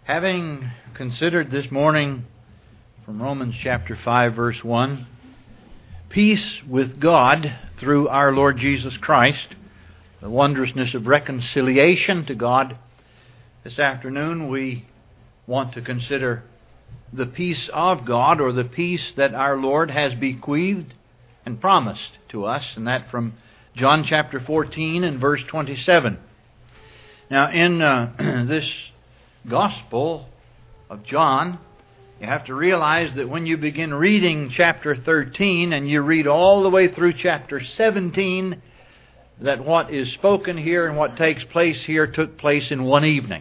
Having considered this morning from Romans chapter 5, verse 1, peace with God through our Lord Jesus Christ, the wondrousness of reconciliation to God, this afternoon we want to consider the peace of God, or the peace that our Lord has bequeathed and promised to us, and that from John chapter 14 and verse 27. Now in this Gospel of John, you have to realize that when you begin reading chapter 13 and you read all the way through chapter 17, that what is spoken here and what takes place here took place in one evening.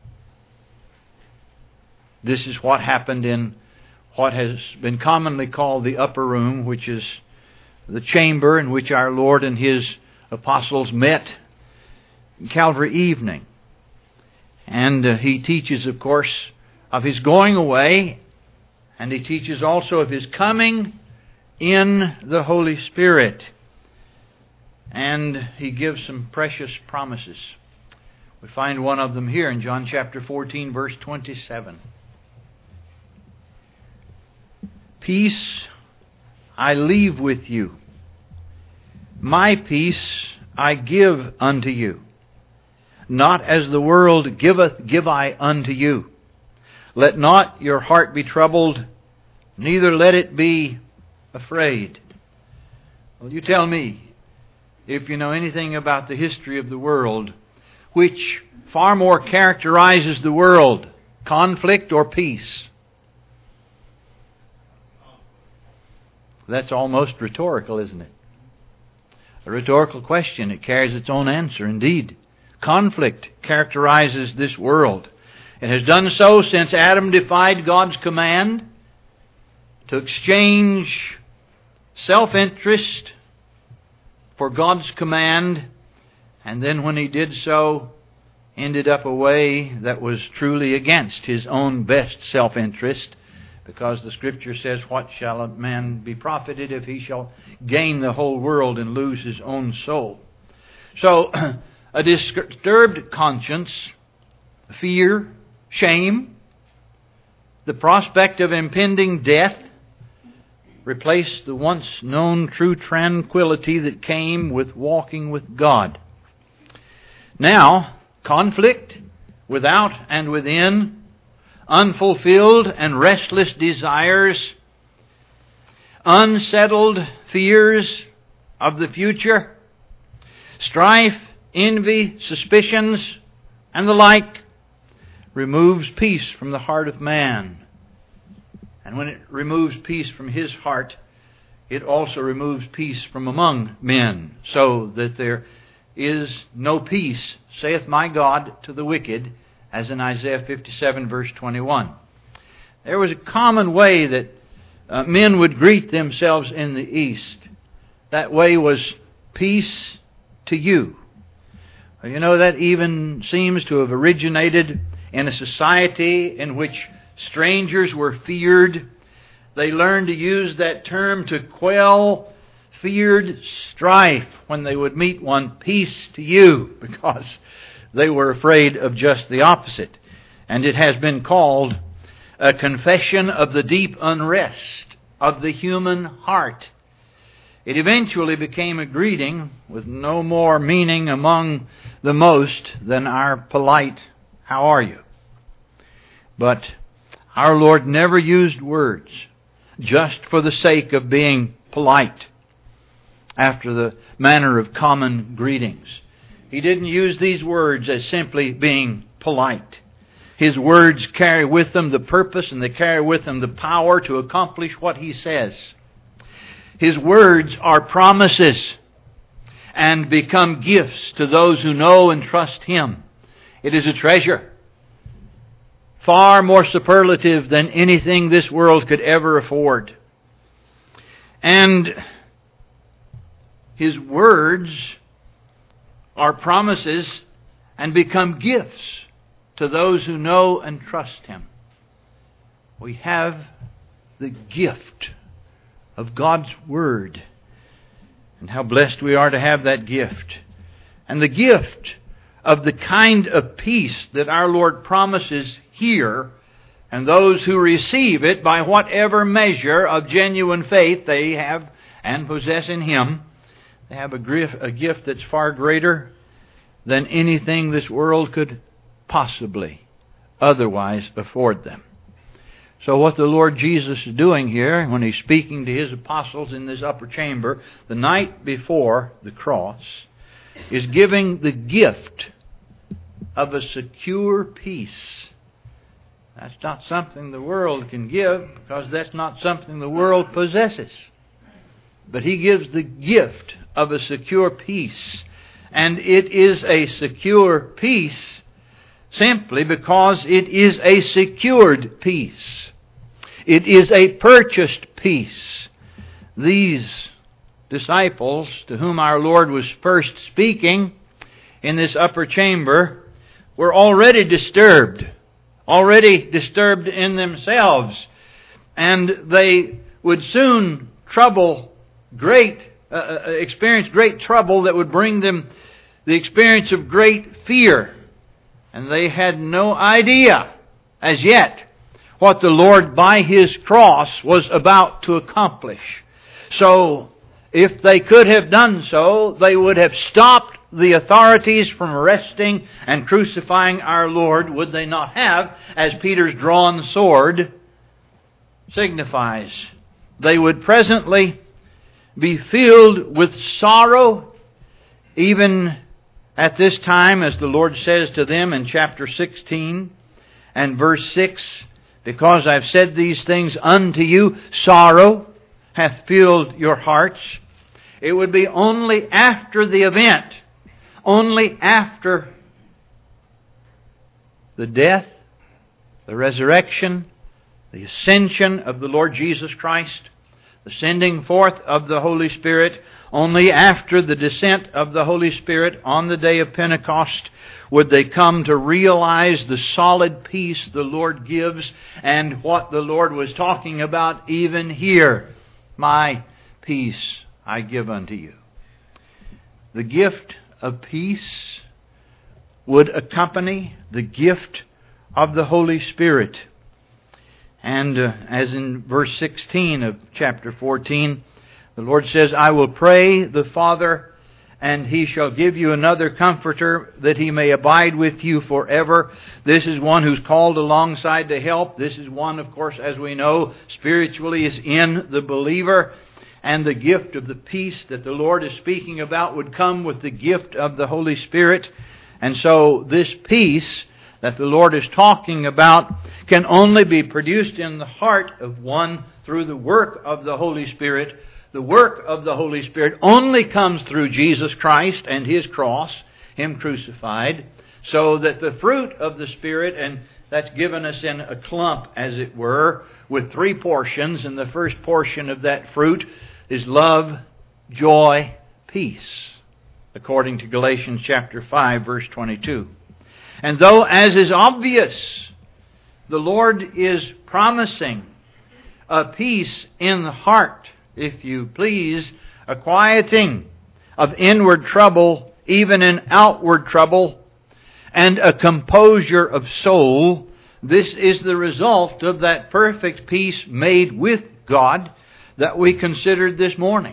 This is what happened in what has been commonly called the upper room, which is the chamber in which our Lord and His apostles met Calvary evening. And He teaches, of course, of His going away, and He teaches also of His coming in the Holy Spirit. And He gives some precious promises. We find one of them here in John chapter 14, verse 27. Peace I leave with you. My peace I give unto you. Not as the world giveth, give I unto you. Let not your heart be troubled, neither let it be afraid. Well, you tell me, if you know anything about the history of the world, which far more characterizes the world, conflict or peace? That's almost rhetorical, isn't it? A rhetorical question. It carries its own answer, indeed. Conflict characterizes this world. It has done so since Adam defied God's command to exchange self-interest for God's command, and then when he did so, ended up a way that was truly against his own best self-interest, because the Scripture says, what shall a man be profited if he shall gain the whole world and lose his own soul? So, a disturbed conscience, fear, shame, the prospect of impending death replaced the once known true tranquility that came with walking with God. Now, conflict without and within, unfulfilled and restless desires, unsettled fears of the future, strife, envy, suspicions, and the like, removes peace from the heart of man. And when it removes peace from his heart, it also removes peace from among men, so that there is no peace, saith my God, to the wicked, as in Isaiah 57 verse 21. There was a common way that men would greet themselves in the East. That way was peace to you. You know, that even seems to have originated in a society in which strangers were feared. They learned to use that term to quell feared strife when they would meet one. Peace to you, because they were afraid of just the opposite. And it has been called a confession of the deep unrest of the human heart. It eventually became a greeting with no more meaning among the most than our polite, "How are you?" But our Lord never used words just for the sake of being polite, after the manner of common greetings. He didn't use these words as simply being polite. His words carry with them the purpose, and they carry with them the power to accomplish what He says. His words are promises and become gifts to those who know and trust Him. It is a treasure, far more superlative than anything this world could ever afford. And His words are promises and become gifts to those who know and trust Him. We have the gift of God's Word. And how blessed we are to have that gift. And the gift of the kind of peace that our Lord promises here, and those who receive it by whatever measure of genuine faith they have and possess in Him, they have a gift that's far greater than anything this world could possibly otherwise afford them. So what the Lord Jesus is doing here, when He's speaking to His apostles in this upper chamber the night before the cross, is giving the gift of a secure peace. That's not something the world can give, because that's not something the world possesses. But He gives the gift of a secure peace. And it is a secure peace simply because it is a secured peace. It is a purchased peace. These disciples to whom our Lord was first speaking in this upper chamber were already disturbed in themselves, and they would soon experience great trouble that would bring them the experience of great fear. And they had no idea as yet what the Lord by His cross was about to accomplish. So, if they could have done so, they would have stopped the authorities from arresting and crucifying our Lord, would they not have, as Peter's drawn sword signifies. They would presently be filled with sorrow, even at this time, as the Lord says to them in chapter 16 and verse 6, because I've said these things unto you, sorrow hath filled your hearts. It would be only after the event, only after the death, the resurrection, the ascension of the Lord Jesus Christ, the sending forth of the Holy Spirit, only after the descent of the Holy Spirit on the day of Pentecost would they come to realize the solid peace the Lord gives, and what the Lord was talking about even here. My peace I give unto you. The gift of peace would accompany the gift of the Holy Spirit. And as in verse 16 of chapter 14, the Lord says, I will pray the Father, and He shall give you another Comforter, that He may abide with you forever. This is one who's called alongside to help. This is one, of course, as we know, spiritually is in the believer. And the gift of the peace that the Lord is speaking about would come with the gift of the Holy Spirit. And so this peace that the Lord is talking about can only be produced in the heart of one through the work of the Holy Spirit. The work of the Holy Spirit only comes through Jesus Christ and His cross, Him crucified, so that the fruit of the Spirit, and that's given us in a clump, as it were, with 3 portions, and the first portion of that fruit is love, joy, peace, according to Galatians chapter 5, verse 22. And though, as is obvious, the Lord is promising a peace in the heart, if you please, a quieting of inward trouble, even in outward trouble, and a composure of soul, this is the result of that perfect peace made with God that we considered this morning.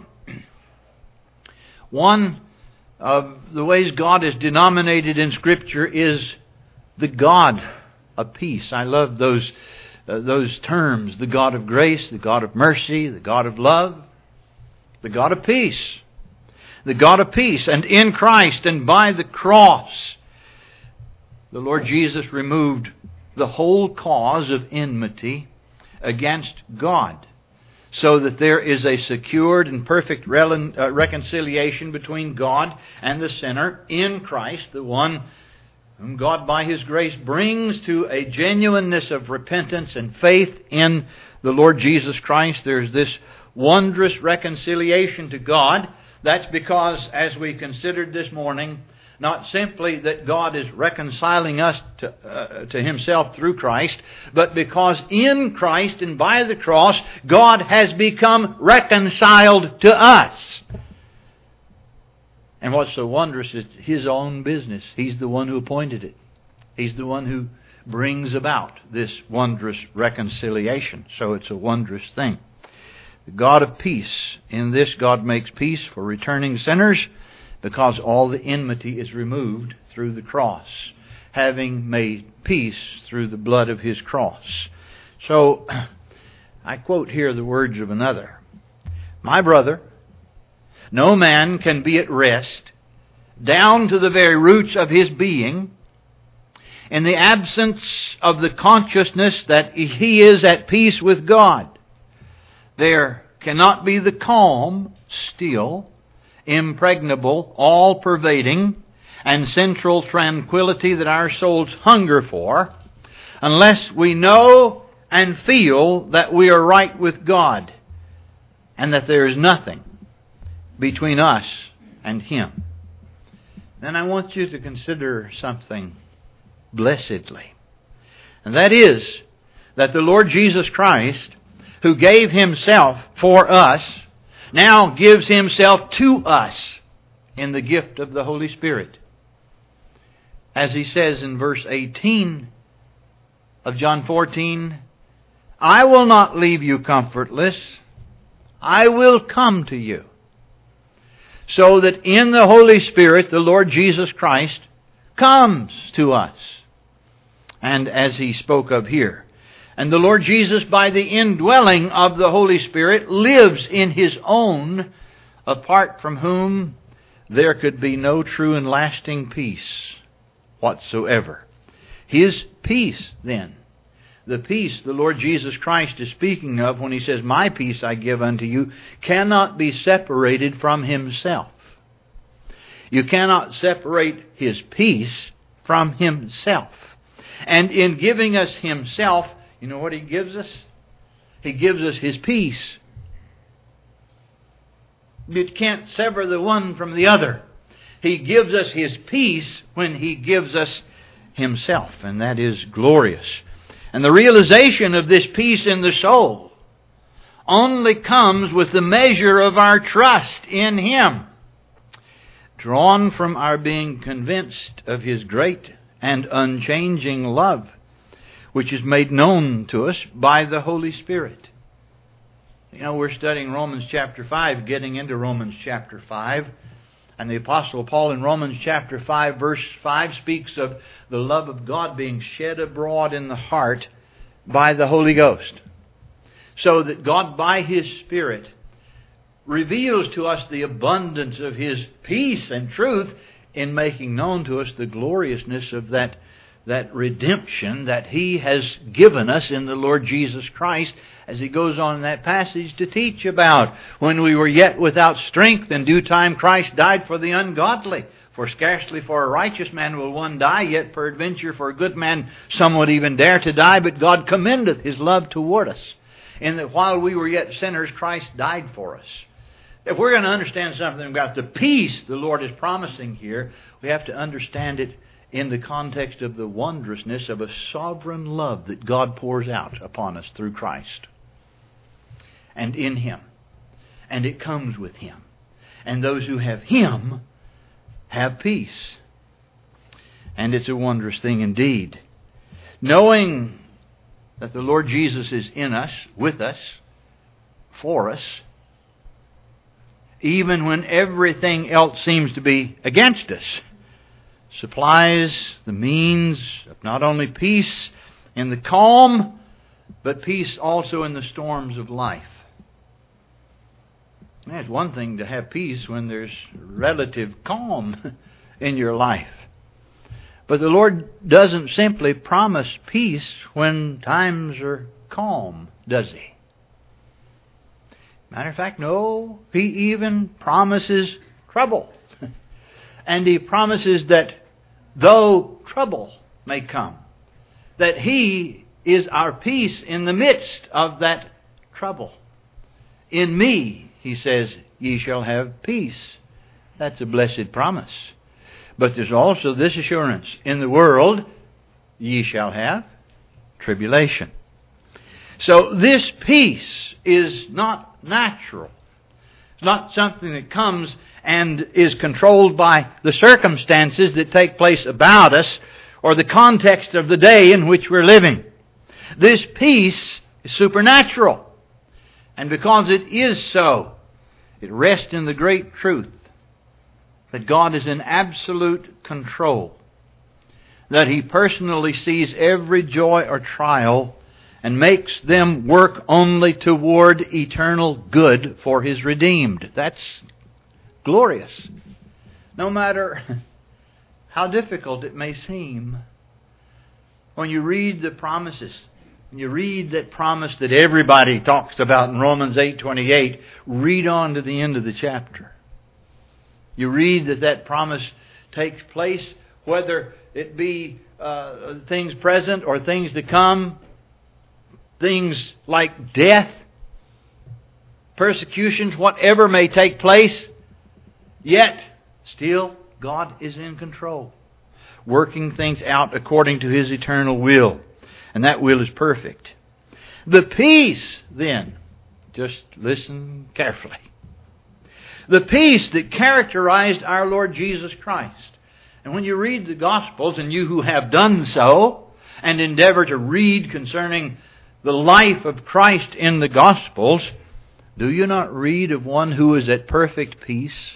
One of the ways God is denominated in Scripture is the God of peace. I love those terms. The God of grace, the God of mercy, the God of love, the God of peace. The God of peace. And in Christ and by the cross, the Lord Jesus removed the whole cause of enmity against God, so that there is a secured and perfect reconciliation between God and the sinner in Christ, the one whom God by His grace brings to a genuineness of repentance and faith in the Lord Jesus Christ. There's this wondrous reconciliation to God. That's because, as we considered this morning, not simply that God is reconciling us to Himself through Christ, but because in Christ and by the cross, God has become reconciled to us. And what's so wondrous is His own business. He's the one who appointed it. He's the one who brings about this wondrous reconciliation. So it's a wondrous thing. The God of peace. In this God makes peace for returning sinners, because all the enmity is removed through the cross, having made peace through the blood of His cross. So, I quote here the words of another. My brother, no man can be at rest down to the very roots of his being in the absence of the consciousness that he is at peace with God. There cannot be the calm, still, impregnable, all-pervading, and central tranquility that our souls hunger for, unless we know and feel that we are right with God, and that there is nothing between us and Him. Then I want you to consider something blessedly. And that is that the Lord Jesus Christ, who gave Himself for us, now gives Himself to us in the gift of the Holy Spirit. As He says in verse 18 of John 14, I will not leave you comfortless. I will come to you. So that in the Holy Spirit, the Lord Jesus Christ comes to us. And as He spoke of here. And the Lord Jesus, by the indwelling of the Holy Spirit, lives in His own, apart from whom there could be no true and lasting peace whatsoever. His peace, then, the peace the Lord Jesus Christ is speaking of when He says, my peace I give unto you, cannot be separated from Himself. You cannot separate His peace from Himself. And in giving us Himself, you know what He gives us? He gives us His peace. It can't sever the one from the other. He gives us His peace when He gives us Himself, and that is glorious. And the realization of this peace in the soul only comes with the measure of our trust in Him, drawn from our being convinced of His great and unchanging love, which is made known to us by the Holy Spirit. You know, we're studying Romans chapter 5, getting into Romans chapter 5. And the Apostle Paul in Romans chapter 5, verse 5, speaks of the love of God being shed abroad in the heart by the Holy Ghost. So that God, by His Spirit, reveals to us the abundance of His peace and truth in making known to us the gloriousness of that redemption that He has given us in the Lord Jesus Christ, as he goes on in that passage to teach about. When we were yet without strength, in due time Christ died for the ungodly. For scarcely for a righteous man will one die, yet peradventure for a good man some would even dare to die. But God commendeth His love toward us, in that while we were yet sinners, Christ died for us. If we're going to understand something about the peace the Lord is promising here, we have to understand it in the context of the wondrousness of a sovereign love that God pours out upon us through Christ. And in Him. And it comes with Him. And those who have Him have peace. And it's a wondrous thing indeed. Knowing that the Lord Jesus is in us, with us, for us, even when everything else seems to be against us, supplies the means of not only peace in the calm, but peace also in the storms of life. It's one thing to have peace when there's relative calm in your life. But the Lord doesn't simply promise peace when times are calm, does He? Matter of fact, no. He even promises trouble. And He promises that though trouble may come, that He is our peace in the midst of that trouble. In me, He says, ye shall have peace. That's a blessed promise. But there's also this assurance. In the world, ye shall have tribulation. So this peace is not natural, It's not something that comes and is controlled by the circumstances that take place about us or the context of the day in which we're living. This peace is supernatural. And because it is so, it rests in the great truth that God is in absolute control, that He personally sees every joy or trial and makes them work only toward eternal good for His redeemed. That's glorious. No matter how difficult it may seem, when you read the promises, when you read that promise that everybody talks about in Romans 8:28, read on to the end of the chapter. You read that promise takes place, whether it be things present or things to come, things like death, persecutions, whatever may take place, yet still God is in control, working things out according to His eternal will. And that will is perfect. The peace, then, just listen carefully. The peace that characterized our Lord Jesus Christ. And when you read the Gospels, and you who have done so, and endeavor to read concerning the life of Christ in the Gospels, do you not read of one who is at perfect peace,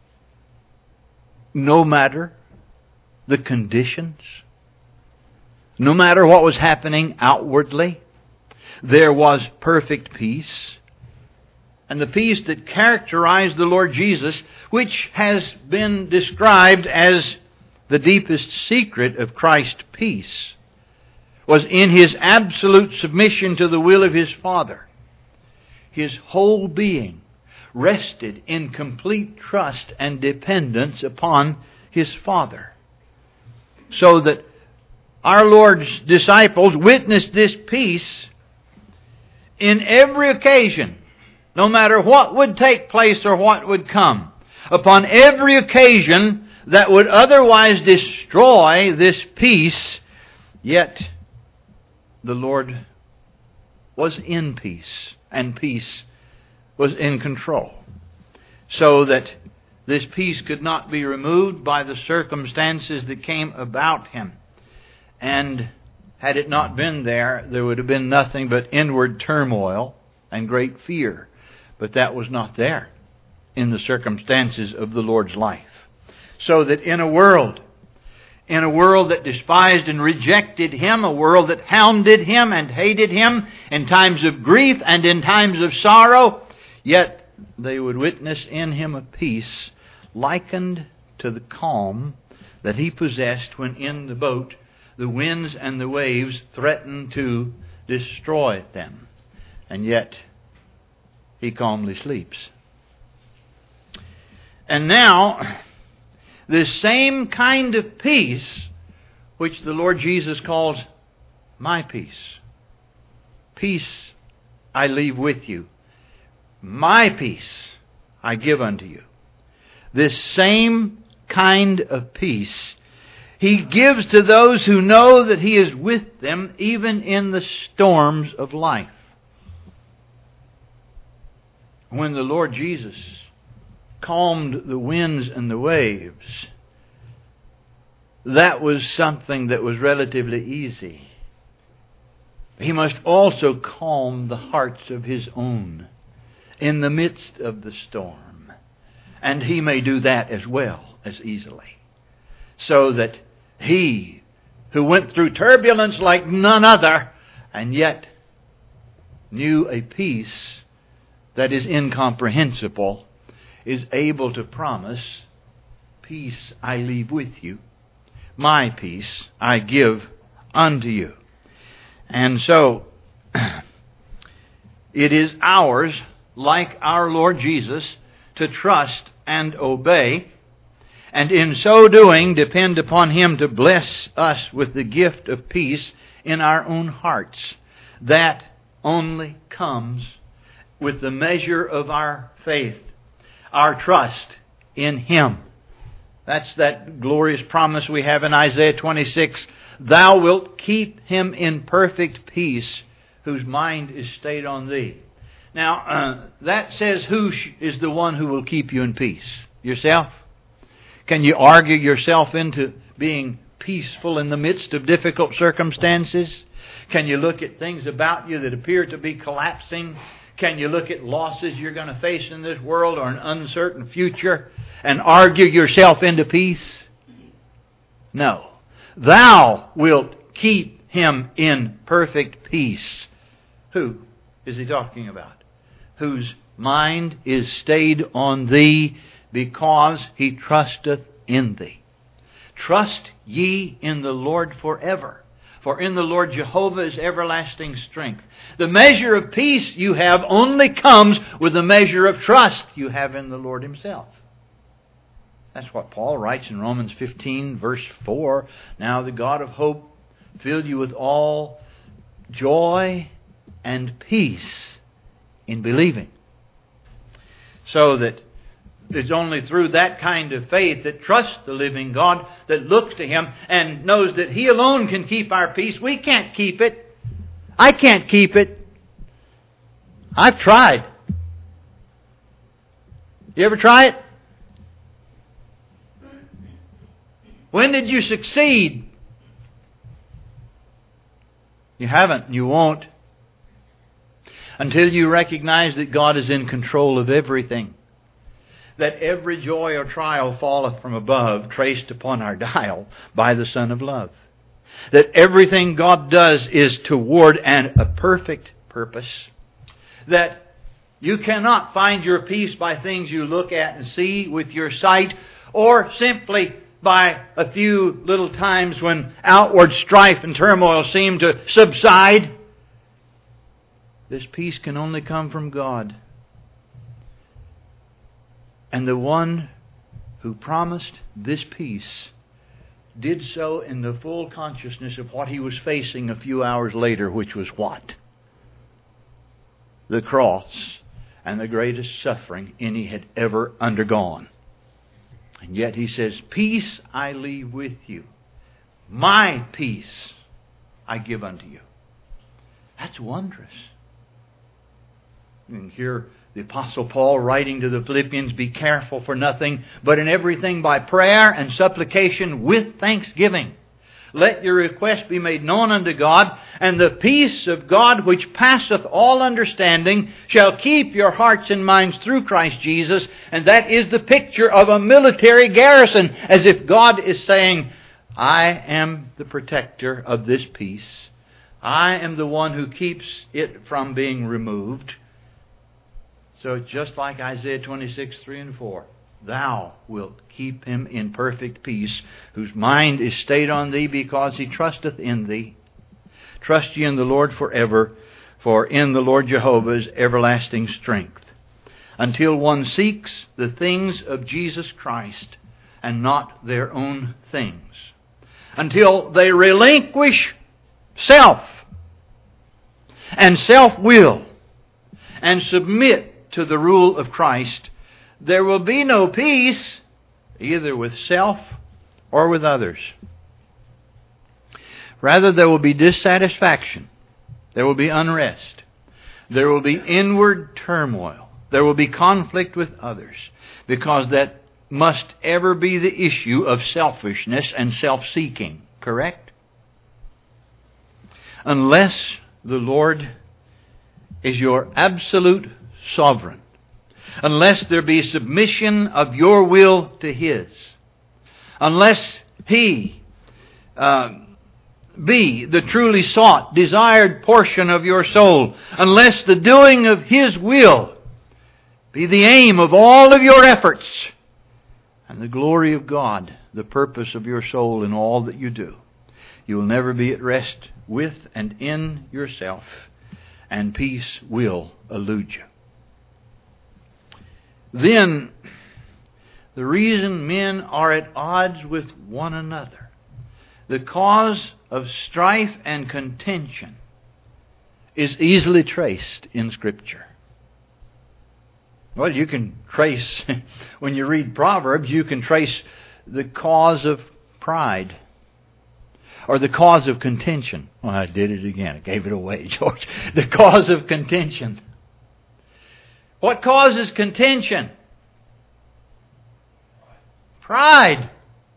no matter the conditions? No matter what was happening outwardly, there was perfect peace. And the peace that characterized the Lord Jesus, which has been described as the deepest secret of Christ's peace, was in His absolute submission to the will of His Father. His whole being rested in complete trust and dependence upon His Father. So that our Lord's disciples witnessed this peace in every occasion, no matter what would take place or what would come. Upon every occasion that would otherwise destroy this peace, yet the Lord was in peace, and peace was in control. So that this peace could not be removed by the circumstances that came about Him. And had it not been there, there would have been nothing but inward turmoil and great fear. But that was not there in the circumstances of the Lord's life. So that in a world that despised and rejected Him, a world that hounded Him and hated Him in times of grief and in times of sorrow, yet they would witness in Him a peace likened to the calm that He possessed when in the boat the winds and the waves threatened to destroy them. And yet He calmly sleeps. And now, this same kind of peace, which the Lord Jesus calls my peace. Peace I leave with you. My peace I give unto you. This same kind of peace He gives to those who know that He is with them even in the storms of life. When the Lord Jesus calmed the winds and the waves, that was something that was relatively easy. He must also calm the hearts of His own in the midst of the storm. And He may do that as well as easily. So that He, who went through turbulence like none other, and yet knew a peace that is incomprehensible, is able to promise, peace I leave with you, my peace I give unto you. And so, it is ours, like our Lord Jesus, to trust and obey, and in so doing depend upon Him to bless us with the gift of peace in our own hearts. That only comes with the measure of our faith, our trust in Him. That's that glorious promise we have in Isaiah 26. Thou wilt keep him in perfect peace, whose mind is stayed on Thee. Now, that says who is the one who will keep you in peace? Yourself? Can you argue yourself into being peaceful in the midst of difficult circumstances? Can you look at things about you that appear to be collapsing? Can you look at losses you're going to face in this world or an uncertain future and argue yourself into peace? No. Thou wilt keep him in perfect peace. Who is he talking about? Whose mind is stayed on thee because he trusteth in thee. Trust ye in the Lord forever. For in the Lord Jehovah is everlasting strength. The measure of peace you have only comes with the measure of trust you have in the Lord Himself. That's what Paul writes in Romans 15, verse 4. Now the God of hope fill you with all joy and peace in believing. So that it's only through that kind of faith that trusts the living God, that looks to Him and knows that He alone can keep our peace. We can't keep it. I can't keep it. I've tried. You ever try it? When did you succeed? You haven't. You won't. Until you recognize that God is in control of everything. That every joy or trial falleth from above, traced upon our dial by the Son of Love. That everything God does is toward a perfect purpose. That you cannot find your peace by things you look at and see with your sight, or simply by a few little times when outward strife and turmoil seem to subside. This peace can only come from God. And the one who promised this peace did so in the full consciousness of what he was facing a few hours later, which was what? The cross and the greatest suffering any had ever undergone. And yet he says, peace I leave with you. My peace I give unto you. That's wondrous. You can hear the Apostle Paul writing to the Philippians, be careful for nothing, but in everything by prayer and supplication with thanksgiving. Let your request be made known unto God, and the peace of God which passeth all understanding shall keep your hearts and minds through Christ Jesus. And that is the picture of a military garrison, as if God is saying, I am the protector of this peace. I am the one who keeps it from being removed. So just like Isaiah 26, 3 and 4, Thou wilt keep him in perfect peace, whose mind is stayed on Thee because he trusteth in Thee. Trust ye in the Lord forever, for in the Lord Jehovah is everlasting strength. Until one seeks the things of Jesus Christ and not their own things. Until they relinquish self and self-will and submit to the rule of Christ, there will be no peace either with self or with others. Rather, there will be dissatisfaction. There will be unrest. There will be inward turmoil. There will be conflict with others, because that must ever be the issue of selfishness and self-seeking. Correct? Unless the Lord is your absolute sovereign, unless there be submission of your will to His, unless He be the truly sought, desired portion of your soul, unless the doing of His will be the aim of all of your efforts, and the glory of God the purpose of your soul in all that you do, you will never be at rest with and in yourself, and peace will elude you. Then, the reason men are at odds with one another, the cause of strife and contention, is easily traced in Scripture. Well, you can trace, when you read Proverbs, you can trace the cause of pride, or the cause of contention. Well, I did it again. I gave it away, George. The cause of contention. What causes contention? Pride.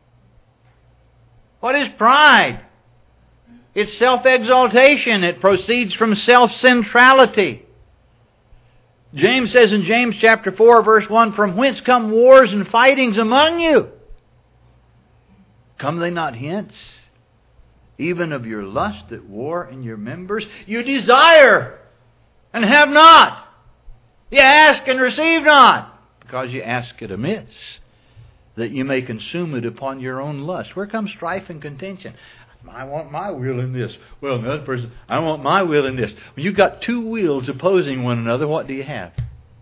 What is pride? It's self-exaltation. It proceeds from self-centrality. James says in James chapter 4, verse 1, "From whence come wars and fightings among you? Come they not hence? Even of your lust that war in your members? You desire and have not. You ask and receive not, because you ask it amiss, that you may consume it upon your own lust." Where comes strife and contention? I want my will in this. Well, another person, I want my will in this. When you've got two wills opposing one another, what do you have?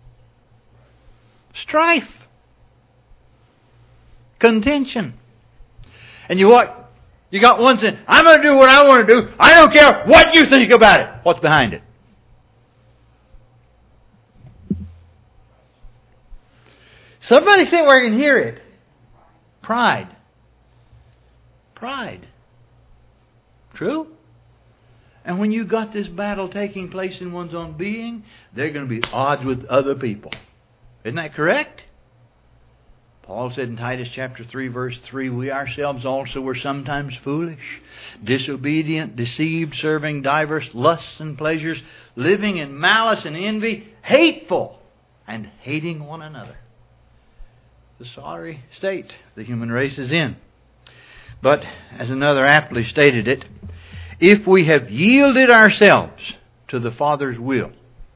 Strife. Contention. And you what? You got one saying, "I'm going to do what I want to do. I don't care what you think about it." What's behind it? Somebody say where I can hear it. Pride. Pride. True? And when you got this battle taking place in one's own being, there are going to be odds with other people. Isn't that correct? Paul said in Titus chapter 3, verse 3, "We ourselves also were sometimes foolish, disobedient, deceived, serving diverse lusts and pleasures, living in malice and envy, hateful, and hating one another." The sorry state the human race is in. But, as another aptly stated it, if we have yielded ourselves to the Father's will,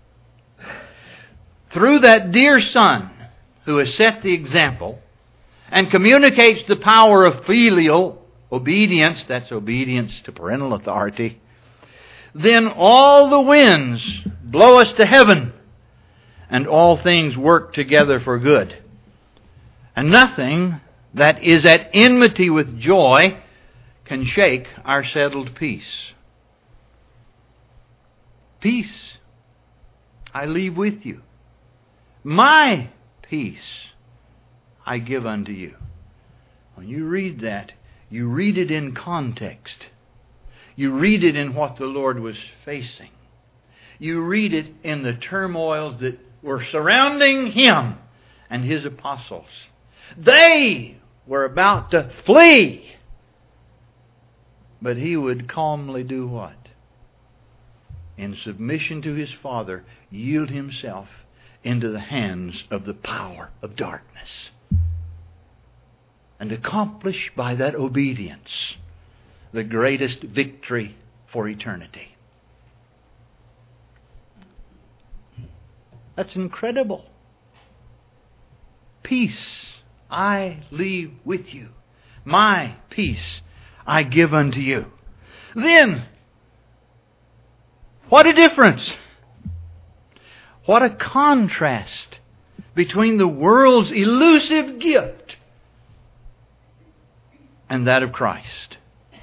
through that dear Son who has set the example and communicates the power of filial obedience, that's obedience to parental authority, then all the winds blow us to heaven and all things work together for good. And nothing that is at enmity with joy can shake our settled peace. Peace I leave with you. My peace I give unto you. When you read that, you read it in context. You read it in what the Lord was facing. You read it in the turmoils that were surrounding Him and His apostles. They were about to flee. But He would calmly do what? In submission to His Father, yield Himself into the hands of the power of darkness. And accomplish by that obedience the greatest victory for eternity. That's incredible. Peace I leave with you. My peace I give unto you. Then, what a difference. What a contrast between the world's elusive gift and that of Christ.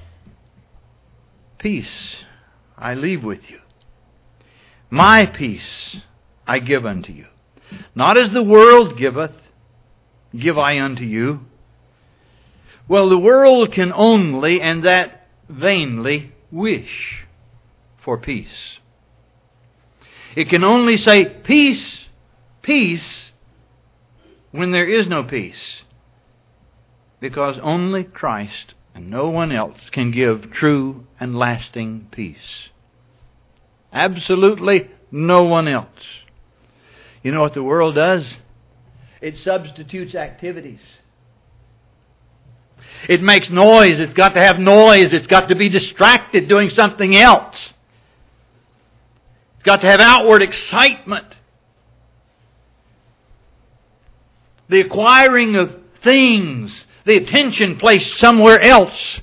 Peace I leave with you. My peace I give unto you. Not as the world giveth, give I unto you. Well, the world can only, and that vainly, wish for peace. It can only say, peace, peace, when there is no peace. Because only Christ and no one else can give true and lasting peace. Absolutely no one else. You know what the world does? It substitutes activities. It makes noise. It's got to have noise. It's got to be distracted doing something else. It's got to have outward excitement. The acquiring of things. The attention placed somewhere else.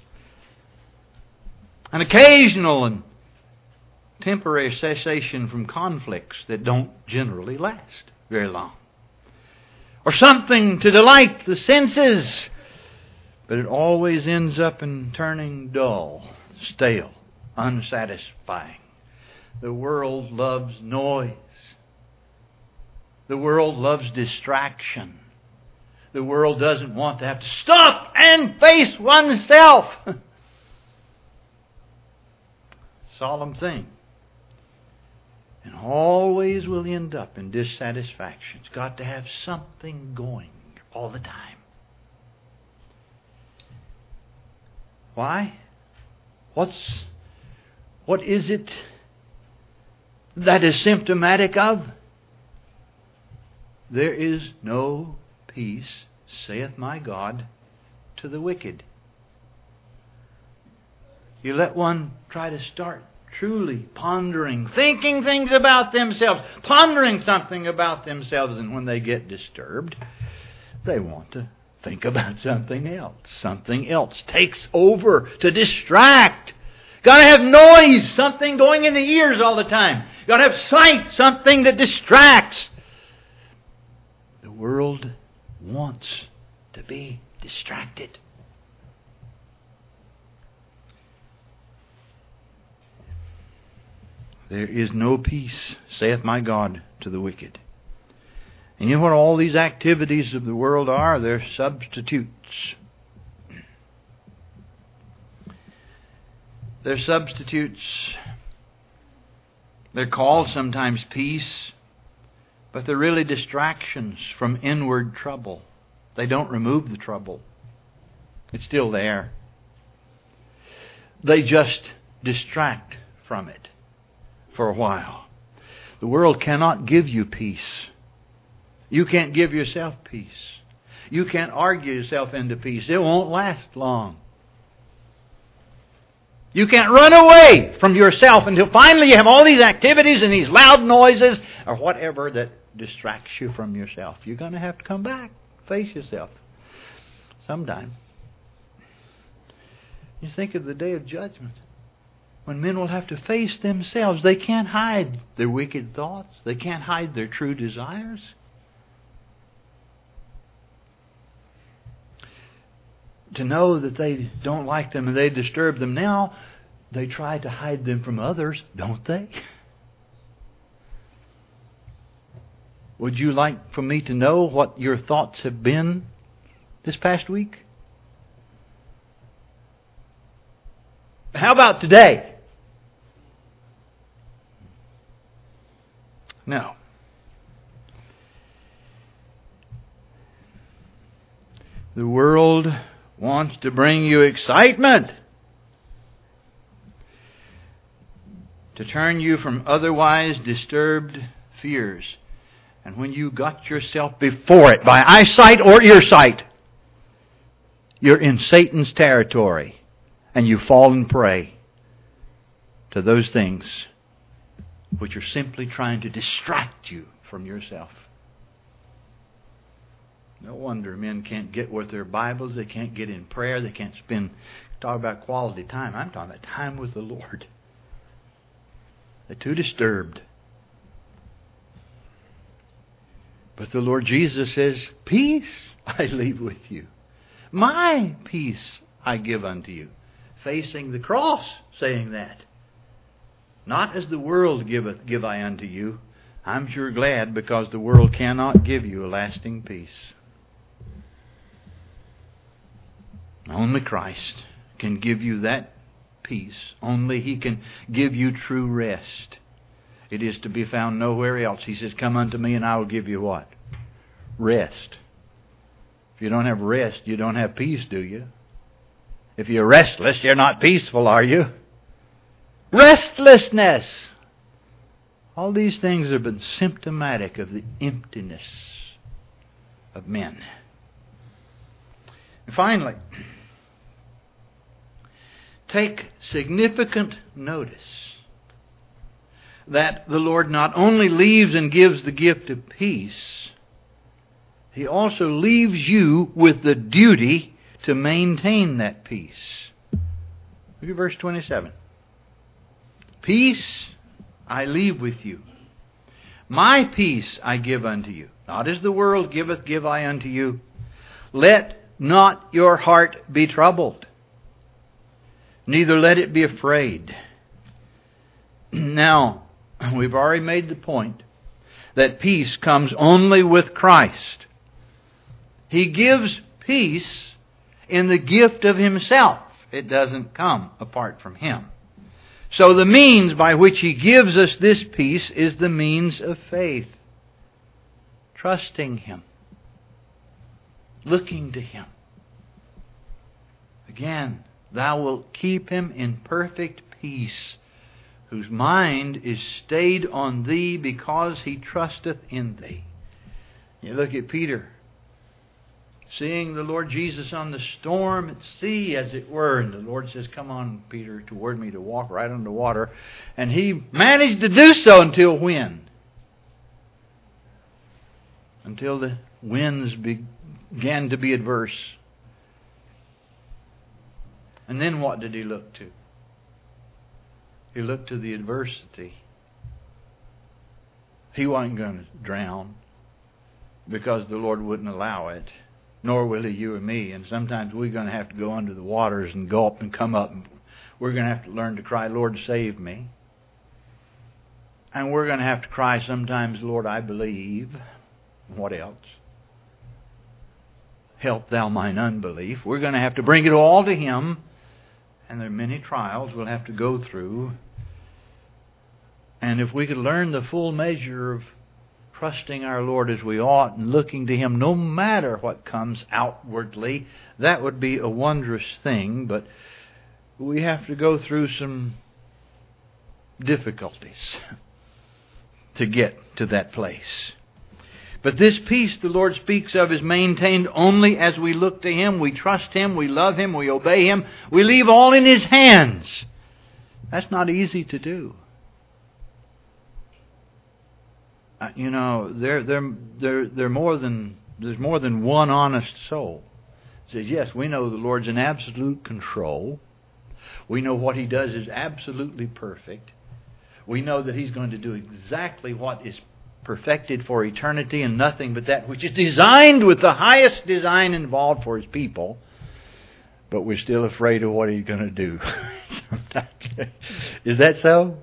An occasional and temporary cessation from conflicts that don't generally last very long. Or something to delight the senses, but it always ends up in turning dull, stale, unsatisfying. The world loves noise. The world loves distraction. The world doesn't want to have to stop and face oneself. Solemn thing. And always will end up in dissatisfaction. It's got to have something going all the time. Why? What is it that is symptomatic of? There is no peace, saith my God, to the wicked. You let one try to start truly pondering, thinking things about themselves, pondering something about themselves, and when they get disturbed, they want to think about something else. Something else takes over to distract. Got to have noise, something going in the ears all the time. Got to have sight, something that distracts. The world wants to be distracted. There is no peace, saith my God, to the wicked. And you know what all these activities of the world are? They're substitutes. They're substitutes. They're called sometimes peace, but they're really distractions from inward trouble. They don't remove the trouble. It's still there. They just distract from it for a while. The world cannot give you peace. You can't give yourself peace. You can't argue yourself into peace. It won't last long. You can't run away from yourself until finally you have all these activities and these loud noises or whatever that distracts you from yourself. You're going to have to come back, face yourself sometime. You think of the day of judgment, when men will have to face themselves. They can't hide their wicked thoughts. They can't hide their true desires. To know that they don't like them and they disturb them now, they try to hide them from others, don't they? Would you like for me to know what your thoughts have been this past week? How about today? No. The world wants to bring you excitement, to turn you from otherwise disturbed fears. And when you got yourself before it by eyesight or earsight, you're in Satan's territory and you fall and prey to those things which are simply trying to distract you from yourself. No wonder men can't get with their Bibles. They can't get in prayer. They can't talk about quality time. I'm talking about time with the Lord. They're too disturbed. But the Lord Jesus says, peace I leave with you. My peace I give unto you. Facing the cross, saying that. Not as the world giveth, give I unto you. I'm sure glad, because the world cannot give you a lasting peace. Only Christ can give you that peace. Only He can give you true rest. It is to be found nowhere else. He says, come unto me and I will give you what? Rest. If you don't have rest, you don't have peace, do you? If you're restless, you're not peaceful, are you? Restlessness. All these things have been symptomatic of the emptiness of men. And finally, take significant notice that the Lord not only leaves and gives the gift of peace, He also leaves you with the duty to maintain that peace. Look at verse 27. Peace I leave with you. My peace I give unto you. Not as the world giveth, give I unto you. Let not your heart be troubled, neither let it be afraid. Now, we've already made the point that peace comes only with Christ. He gives peace in the gift of Himself. It doesn't come apart from Him. So the means by which He gives us this peace is the means of faith. Trusting Him. Looking to Him. Again, thou wilt keep him in perfect peace, whose mind is stayed on Thee because he trusteth in Thee. You look at Peter, seeing the Lord Jesus on the storm at sea, as it were, and the Lord says, "Come on, Peter, toward me," to walk right on the water. And he managed to do so until when? Until the winds began to be adverse. And then what did he look to? He looked to the adversity. He wasn't going to drown because the Lord wouldn't allow it. Nor will He you or me. And sometimes we're going to have to go under the waters and go up and come up. And we're going to have to learn to cry, "Lord, save me." And we're going to have to cry sometimes, "Lord, I believe." What else? "Help Thou mine unbelief." We're going to have to bring it all to Him. And there are many trials we'll have to go through. And if we could learn the full measure of trusting our Lord as we ought and looking to Him no matter what comes outwardly, that would be a wondrous thing. But we have to go through some difficulties to get to that place. But this peace the Lord speaks of is maintained only as we look to Him, we trust Him, we love Him, we obey Him, we leave all in His hands. That's not easy to do. There's more than one honest soul. It says, yes, we know the Lord's in absolute control. We know what He does is absolutely perfect. We know that He's going to do exactly what is perfected for eternity and nothing but that which is designed with the highest design involved for His people. But we're still afraid of what He's going to do. Is that so?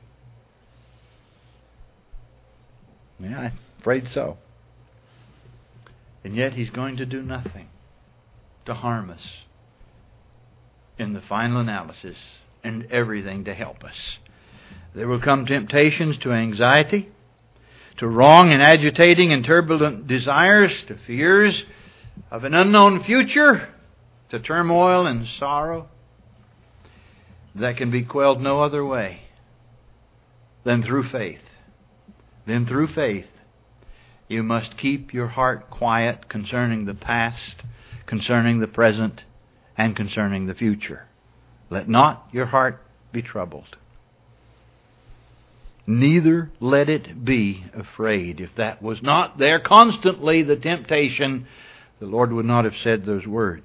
Yeah, I'm afraid so. And yet He's going to do nothing to harm us in the final analysis, and everything to help us. There will come temptations to anxiety, to wrong and agitating and turbulent desires, to fears of an unknown future, to turmoil and sorrow that can be quelled no other way than through faith. Then through faith, you must keep your heart quiet concerning the past, concerning the present, and concerning the future. Let not your heart be troubled. Neither let it be afraid. If that was not there constantly, the temptation, the Lord would not have said those words.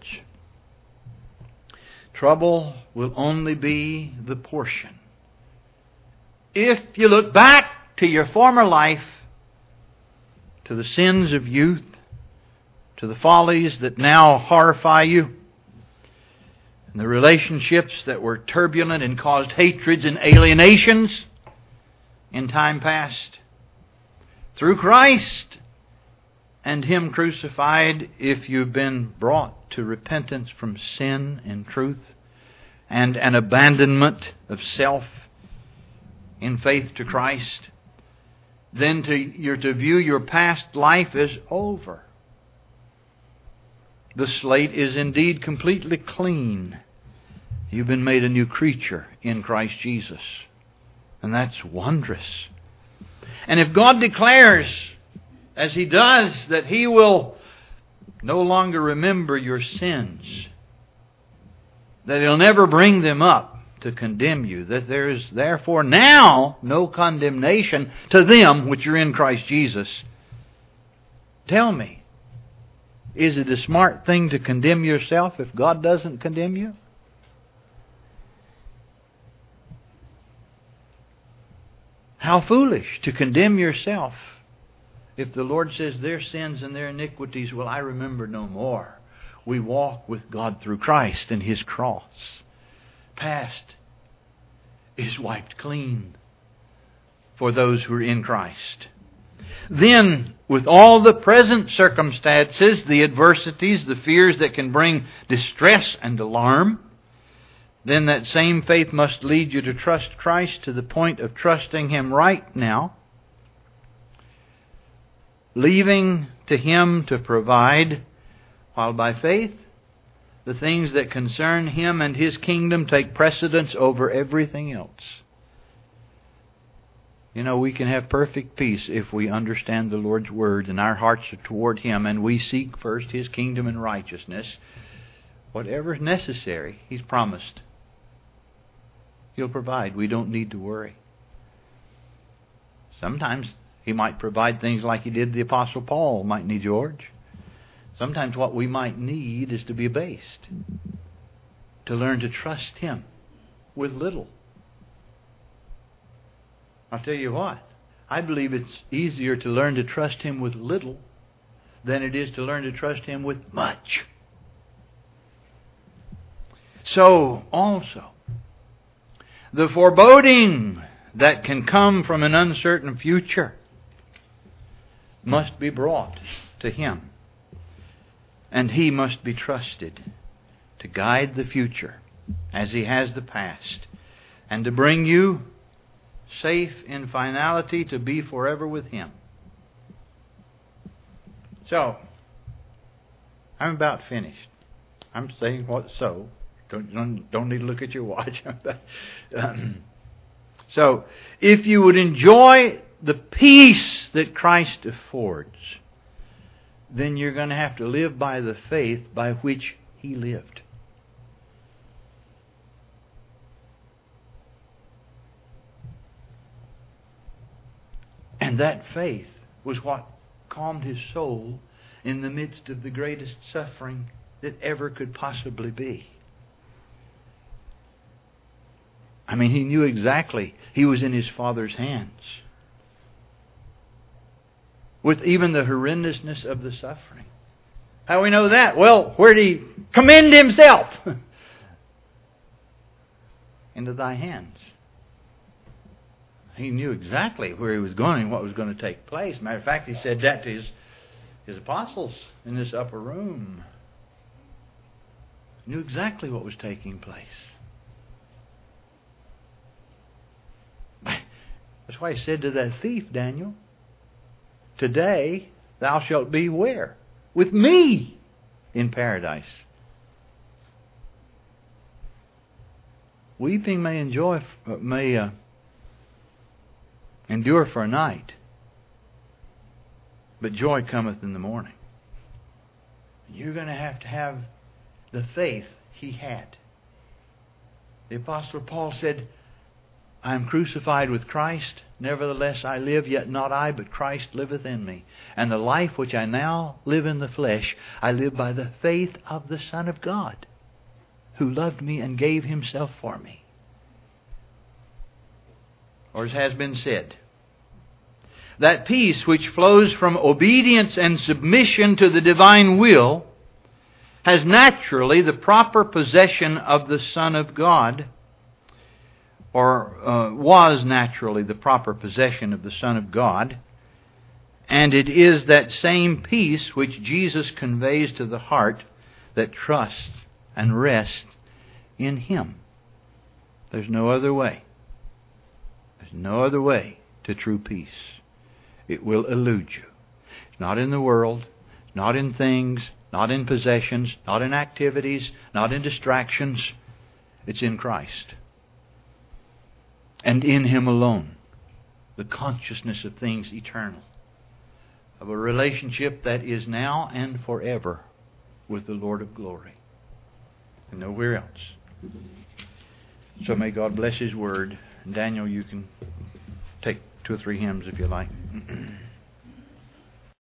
Trouble will only be the portion. If you look back to your former life, to the sins of youth, to the follies that now horrify you, and the relationships that were turbulent and caused hatreds and alienations in time past, through Christ and Him crucified, if you've been brought to repentance from sin and truth and an abandonment of self in faith to Christ, then you're to view your past life as over. The slate is indeed completely clean. You've been made a new creature in Christ Jesus. And that's wondrous. And if God declares, as He does, that He will no longer remember your sins, that He'll never bring them up to condemn you, that there is therefore now no condemnation to them which are in Christ Jesus, tell me, is it a smart thing to condemn yourself if God doesn't condemn you? How foolish to condemn yourself if the Lord says their sins and their iniquities will I remember no more. We walk with God through Christ and His cross. Past is wiped clean for those who are in Christ. Then, with all the present circumstances, the adversities, the fears that can bring distress and alarm, then that same faith must lead you to trust Christ to the point of trusting Him right now, leaving to Him to provide, while by faith the things that concern Him and His kingdom take precedence over everything else. You know, we can have perfect peace if we understand the Lord's Word and our hearts are toward Him and we seek first His kingdom and righteousness. Whatever is necessary, He's promised He'll provide. We don't need to worry. Sometimes He might provide things like He did the Apostle Paul, mightn't He, George? Sometimes what we might need is to be abased, to learn to trust Him with little. I'll tell you what, I believe it's easier to learn to trust Him with little than it is to learn to trust Him with much. So, also, the foreboding that can come from an uncertain future must be brought to Him. And He must be trusted to guide the future as He has the past, and to bring you safe in finality to be forever with Him. So, I'm about finished. I'm saying what so. Don't need to look at your watch. So, if you would enjoy the peace that Christ affords, then you're going to have to live by the faith by which He lived. And that faith was what calmed His soul in the midst of the greatest suffering that ever could possibly be. I mean, He knew exactly He was in His Father's hands, with even the horrendousness of the suffering. How do we know that? Well, where did He commend Himself? Into Thy hands. He knew exactly where He was going and what was going to take place. Matter of fact, He said that to His apostles in this upper room. He knew exactly what was taking place. That's why He said to that thief, Daniel, today thou shalt be where? With me in paradise. Weeping may endure for a night, but joy cometh in the morning. You're going to have the faith He had. The Apostle Paul said, I am crucified with Christ, nevertheless I live, yet not I, but Christ liveth in me. And the life which I now live in the flesh, I live by the faith of the Son of God, who loved me and gave Himself for me. Or as has been said, that peace which flows from obedience and submission to the divine will has naturally the proper possession of the Son of God, or was naturally the proper possession of the Son of God, and it is that same peace which Jesus conveys to the heart that trusts and rests in Him. There's no other way. There's no other way to true peace. It will elude you. It's not in the world, not in things, not in possessions, not in activities, not in distractions. It's in Christ. And in Him alone. The consciousness of things eternal. Of a relationship that is now and forever with the Lord of glory. And nowhere else. So may God bless His Word. Daniel, you can take 2 or 3 hymns if you like.